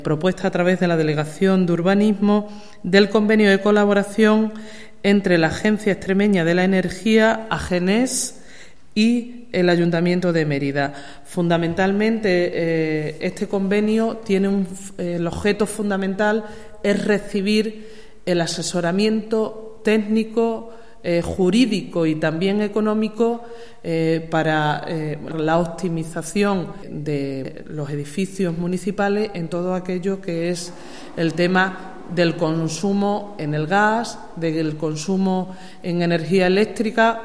propuesta a través de la Delegación de Urbanismo del convenio de colaboración entre la Agencia Extremeña de la Energía, Agenes y el Ayuntamiento de Mérida. Fundamentalmente, este convenio tiene el objeto fundamental es recibir el asesoramiento técnico, jurídico y también económico para la optimización de los edificios municipales en todo aquello que es el tema del consumo en el gas, del consumo en energía eléctrica